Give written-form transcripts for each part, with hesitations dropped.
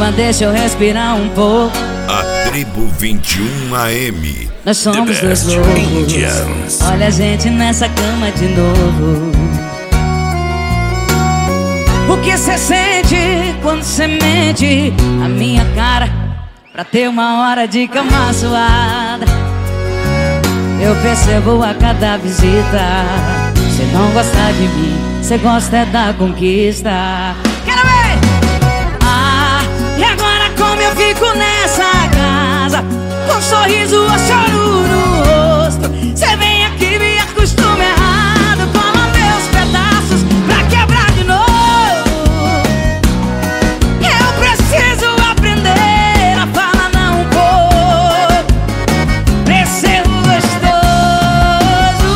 Calma, deixa eu respirar um pouco. A Tribo 21 AM. Nós somos dois loucos. Olha a gente nessa cama de novo. O que cê sente quando cê mente a minha cara pra ter uma hora de cama suada? Eu percebo a cada visita. Cê não gosta de mim, cê gosta é da conquista. Quero ver! Ah, e agora como eu fico nessa casa, com um sorriso ou choro no rosto? Cê vem aqui, me acostuma errado, cola meus pedaços pra quebrar de novo. Eu preciso aprender a falar não um pouco pra esse erro gostoso.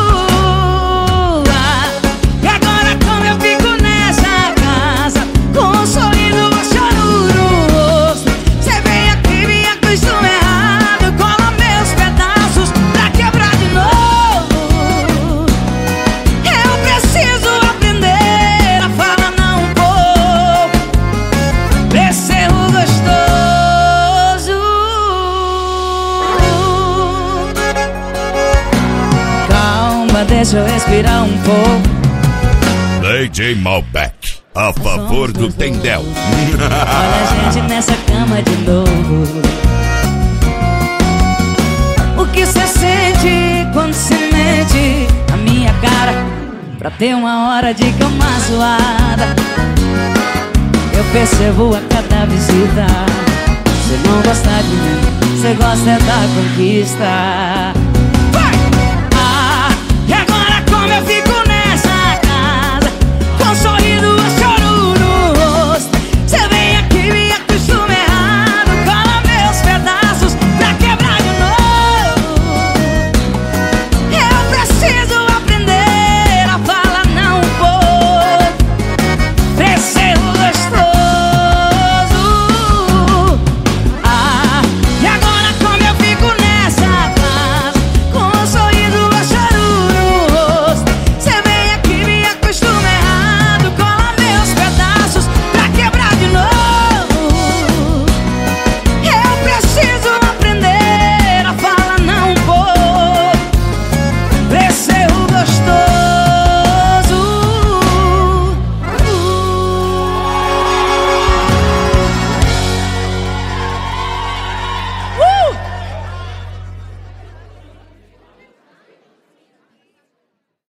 Ah, e agora como eu fico nessa casa, com um sorriso ou choro no rosto? Cê vem aqui, me acostuma errado, cola meus pedaços pra quebrar de novo. Eu preciso aprender a falar não um pouco pra esse erro gostoso. Calma, deixa eu respirar um pouco. DJ Malbec, a favor do Tendel. Olha a gente nessa cama de novo. O que cê sente quando cê mente a minha cara pra ter uma hora de cama suada? Eu percebo a cada visita. Cê não gosta de mim, cê gosta é da conquista.